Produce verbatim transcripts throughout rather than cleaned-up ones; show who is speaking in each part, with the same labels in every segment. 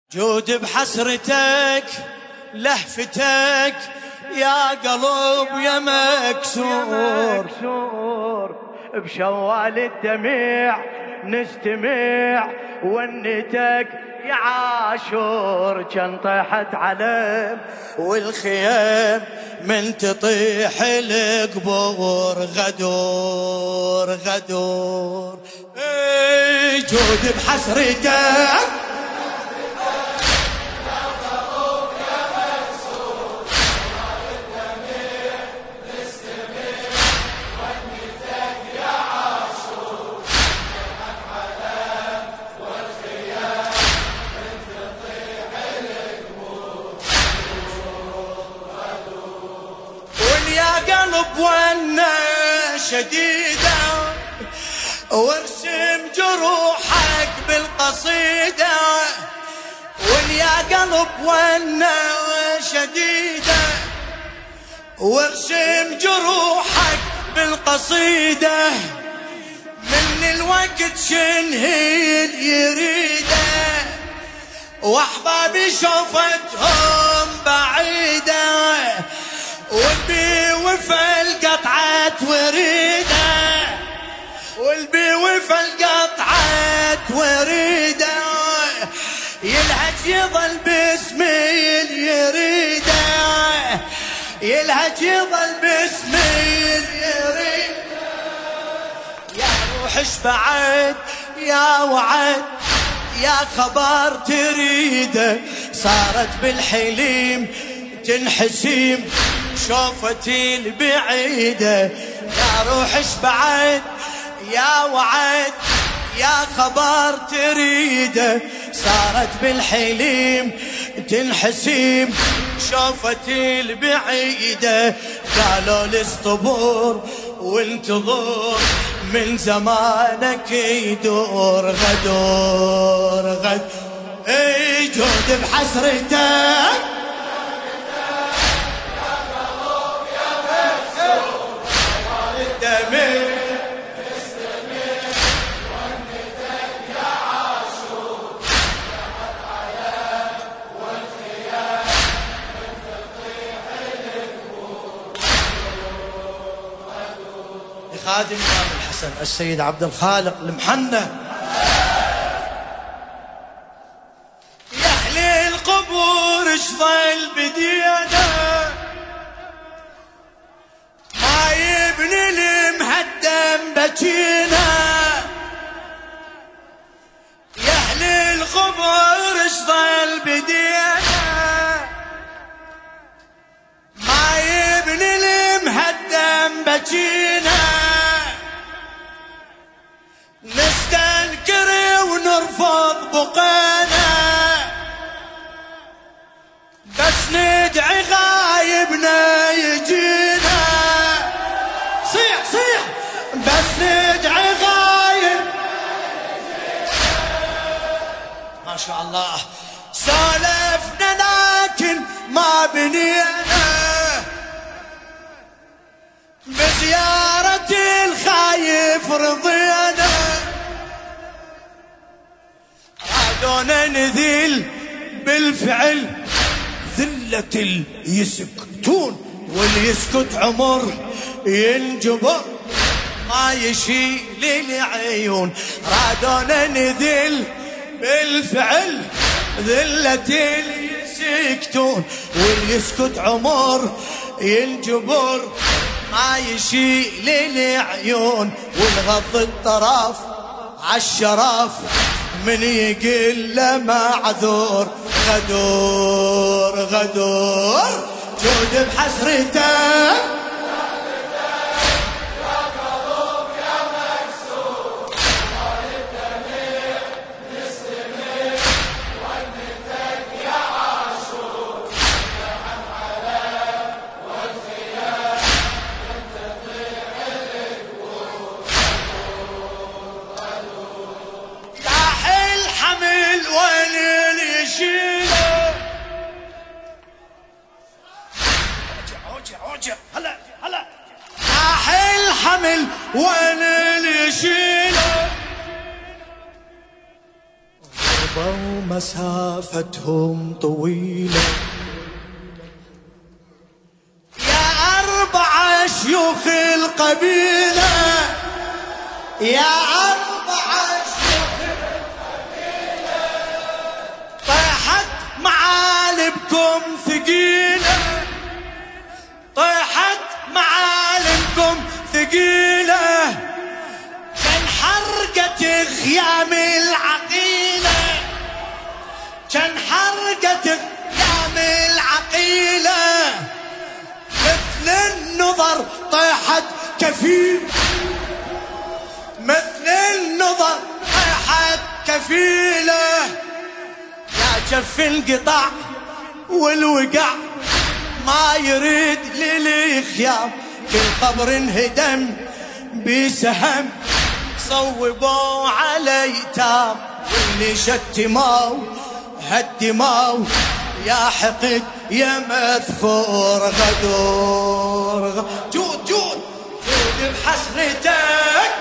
Speaker 1: جود بحسرتك لهفتك يا قلب يا مكسور،
Speaker 2: بشوال الدمع نستمع ونتك يا عاشور. كان طيحت علم
Speaker 1: والخيام من تطيح القبور غدور غدور. اي جود بحسرتك قلب وانا شديدة وارسم جروحك بالقصيدة. ويا قلب وانا شديدة وارسم جروحك بالقصيدة. من الوقت شنهيل يريده واحبابي شوفتهم بعيدة والبي وفل قطعة وريدة والبي وفل قطعة وريدة. يلهج يظل باسمي يريده يلهج يظل باسمي يريده. يا روح اش بعد يا وعد يا خبر تريده. صارت بالحليم تنحسيم شوفتي البعيدة. يا روح اش بعد يا وعد يا خبر تريده. صارت بالحليم تنحسيم شوفتي البعيدة. قالوا لي اصطبر وانتظر من زمانك يدور غدور غد. اي جود بحسرتك خادم الإمام الحسن السيد عبد الخالق المحنة. يا أهل القبور اش ظل بدينا ما يبني المهدم بجينا. يا أهل القبور اش ظل بدينا ما يبني المهدم بجينا. نستنكر ونرفض بقينا بس ندعي غايبنا يجينا. صيح صيح بس ندعي غايب ما شاء الله. سولفنا لكن ما بنينا بزيارة الخايف رضينا. رادونا نذل بالفعل ذلة اللي يسكتون واللي يسكت عمر ينجبر ما يشيل العيون. رادونا نذل بالفعل ذلة اللي يسكتون واللي يسكت عمر ينجبر ما يشيل العيون. ونغض الطرف عالشرف من يقل معذور غدور غدور. جود بحسرتك هلا هلا احل حمل وانا اللي يشيله. مضوا مسافتهم طويلة، يا أربع شيوخ القبيلة، يا أربع شيوخ القبيلة، طيحت معالمكم ثقيلة، طيحت معالمكم ثقيلة، كان حرقت خيام العقيلة، كان حرقت خيام العقيلة، مثل النظر طيحت كفيل، مثل النظر طيحت كفيلة، يا جف انقطع والوقع ما يريد للخيام، كل قبر انهدم بسهم صوبوا على ايتام، واللي شتموا هدموا يا حقد يا مذخور غدور. جود جود جود بحسرتك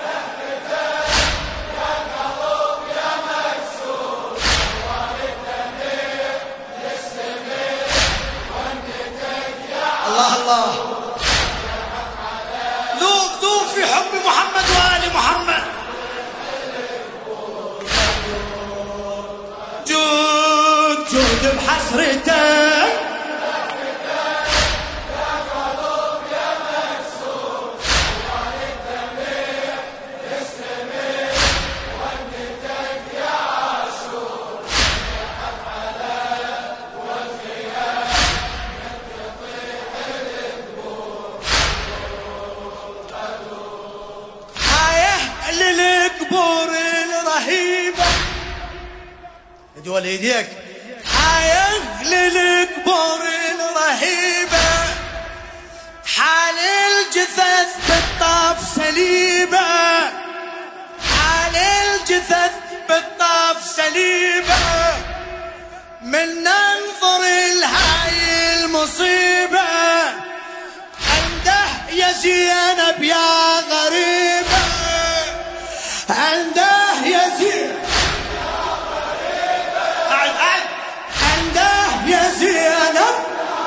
Speaker 1: الله الله. ذوق ذوق في حب محمد وآل محمد. جود جود بحسرتك للقبور الرهيبة، دول ايديك، حاية للقبور الرهيبة، حال الجثث بالطاف سليبة، حال الجثث بالطاف سليبة، من ننظر لهاي المصيبة، عنده يا زينب يا غريبة، عنده يا زينب عنده يا زينب،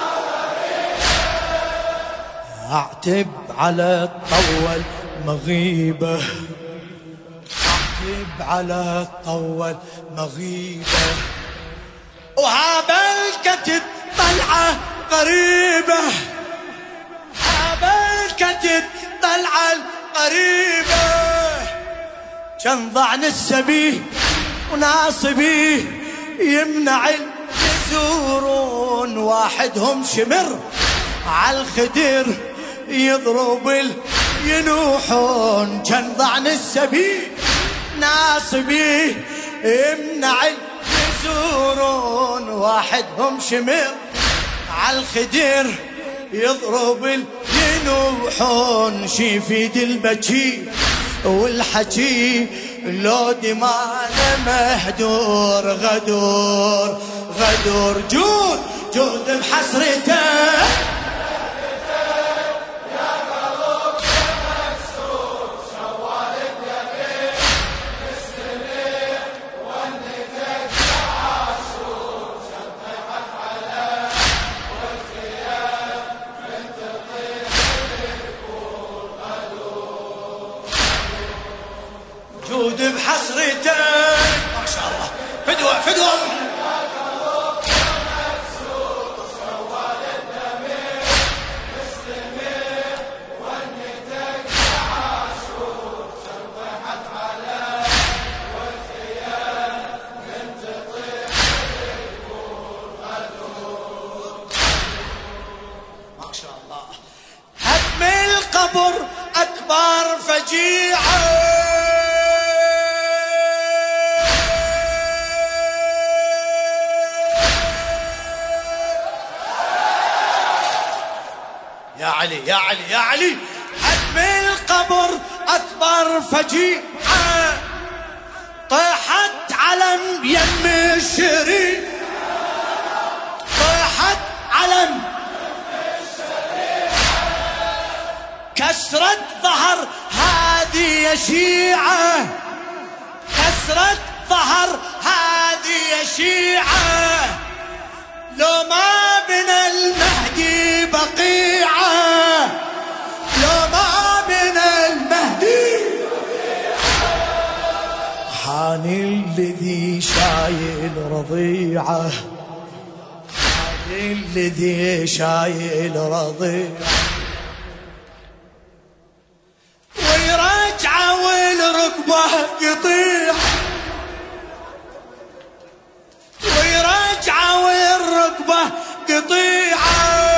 Speaker 1: اعتب على الطول مغيبة، اعتب على الطول مغيبة، وهابلكت طلعة قريبة، هابلكت طلعة قريبة، كان ضعن السبيه وناصبيه يمنع يزورون، واحدهم شمر عالخدر يضرب ينوحون، كان ضعن السبيه ناصبيه يمنع يزورون، واحدهم شمر عالخدر يضرب ينوحون، شيفيد البكي والحكي لو دمانا مهدور غدور غدور. جود جود بحسرته يا قلب يا مكسور، شوالت يبيك تستمر ونتك يا عاشور، شطحت على والخيام من تطيح الكور غدور. جود بحسرته ما شاء الله، فدوة فدوة. هدم القبر أكبر فجيعة، يا علي يا علي يا علي. هدم القبر أكبر فجيعة، طيحت علم يم الشريف، طيحت علم كسرت ظهر هذه يا شيعة، كسرت ظهر هذه شيعة لو ما بنا المهدي بقيعة لو ما بنا المهدي حاني الذي شايل رضيعه حاني الذي شايل رضيعه ويرجع والركبه قطيع ويرجع والركبه قطيعه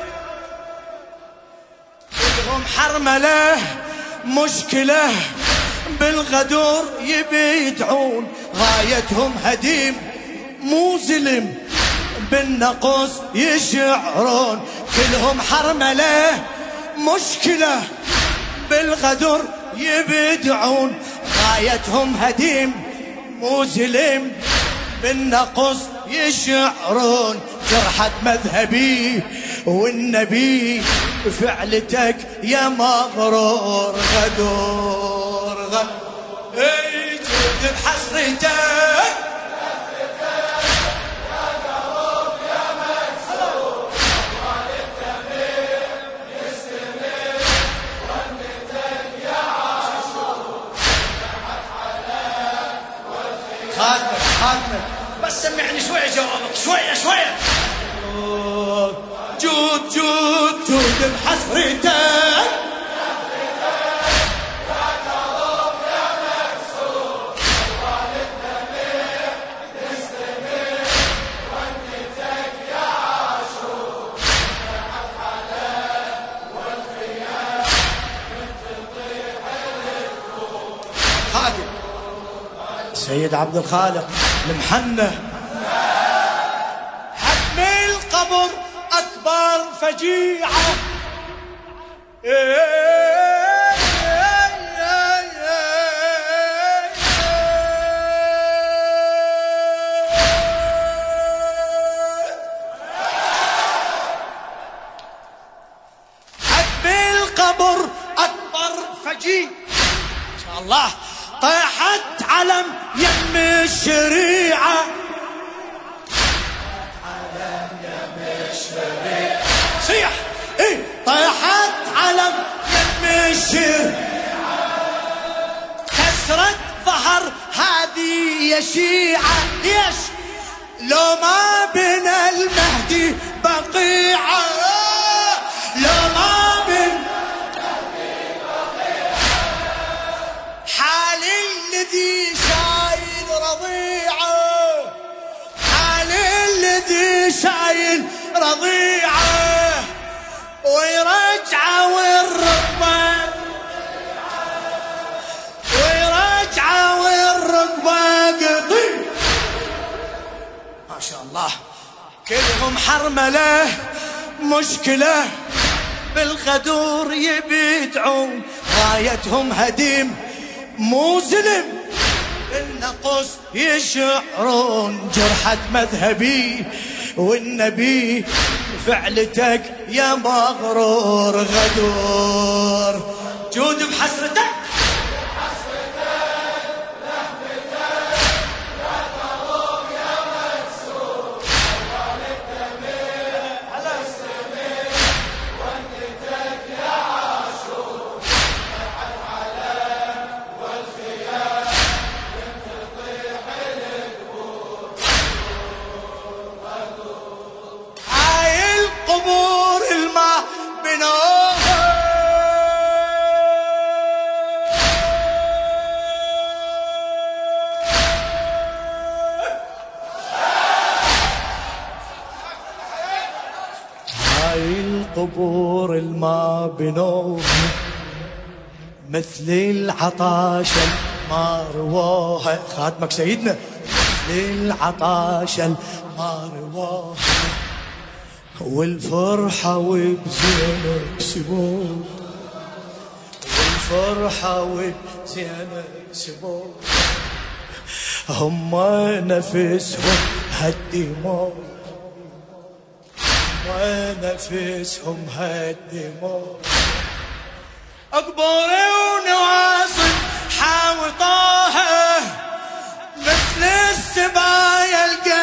Speaker 1: كلهم حرمله مشكله بالغدور يبيدعون غايتهم هديم مو زلم بالنقص يشعرون كلهم حرمله مشكله بالغدر يبدعون غايتهم هديم مو زلم بالنقص يشعرون جرحت مذهبي والنبي فعلتك يا مغرور غدور غدور جد بحسرتك خادمك خادمك بس سمعني شوية جوابك شوية شوية جود جود جود بحسرتك سيد عبد الخالق المحنة حتم القبر أكبر فجيعة حتم القبر أكبر فجيعة إن شاء الله طيحت علم يم الشريعة علم يم الشريعة صيح ايه طيحت علم يم الشريعة كسرت ظهر هذه يا شيعة ليش لو ما بنا المهدي بقيعة لو ما بنا الذي شايل رضيعه حال الذي شايل رضيعه ويرجع والركبه ويرجع والركبه قطيع ما شاء الله كلهم حرمله مشكله بالغدور يبيدعون غايتهم هديم مو زلم النقص يشعرون جرحت مذهبي والنبي فعلتك يا مغرور غدور جود بحسرتك القبور الما بنوه مثل العطاش ما رواها خاتمك سيدنا مثل العطاش ما رواها والفرحة وبزينب سبوه والفرحة وبزينب سبوه هم نفسهم هالدموع ونفسهم هالدموع أقبري ونواصل حاوطاها مثل السبايا القلب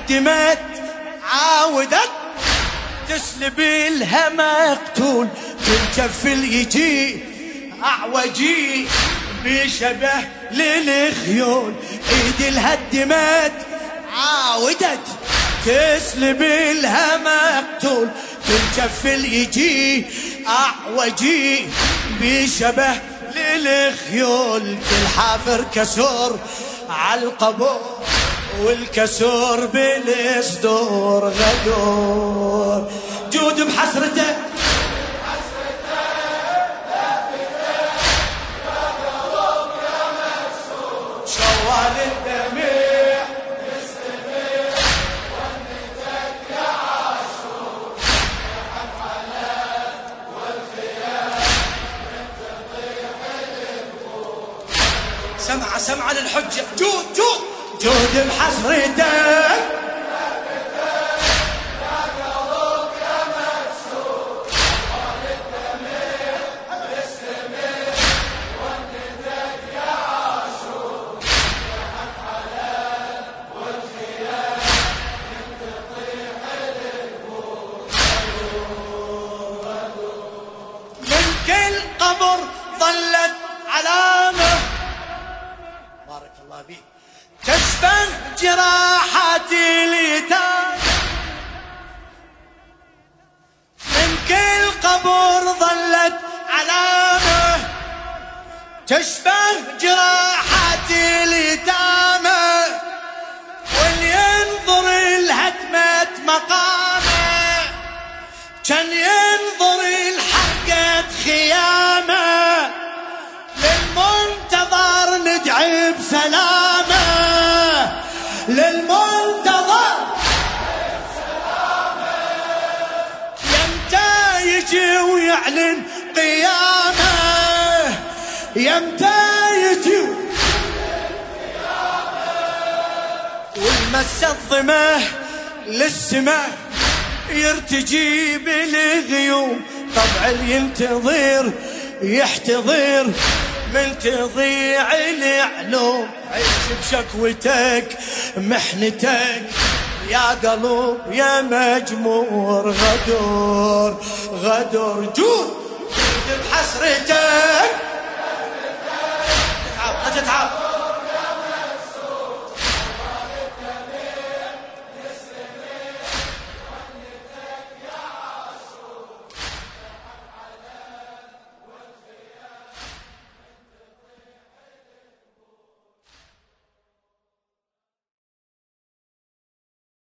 Speaker 1: هدمت عاودت تسلب لها مقتول، كل كف يجي أعوجي بشبه للخيول. ايدي الهدمت عاودت تسلب لها مقتول، كل كف يجي أعوجي بشبه للخيول. كل حافر كسور عالقبور والكسور بالصدور غدور. جود بحسرته شوال الدميع يستمع ونتك يا عاشور، الحملات والخيام من تطيح النفور. سمع سمع للحجة جود جود جود بحسرتك قبر ظلت علامة بارك الله بيك تشبه جراحات اليتامى. من كل قبر ظلت علامة تشبه جراحات اليتامى، واللي ينظر الهدمة مقامه كان ينظر الحرقة خيامة. للمنتظر ندعي بسلامة، للمنتظر يمتى يجي ويعلن قيامة، يمتى يجي والمس الظمه للسماء يرتجي بالغيوم. طبع اللي ينتظر يحتضر من تضيع العلوم. عيش بشكوتك محنتك يا قلب يا مجمور غدور غدور. جود بحسرتك تتعب لا تتعب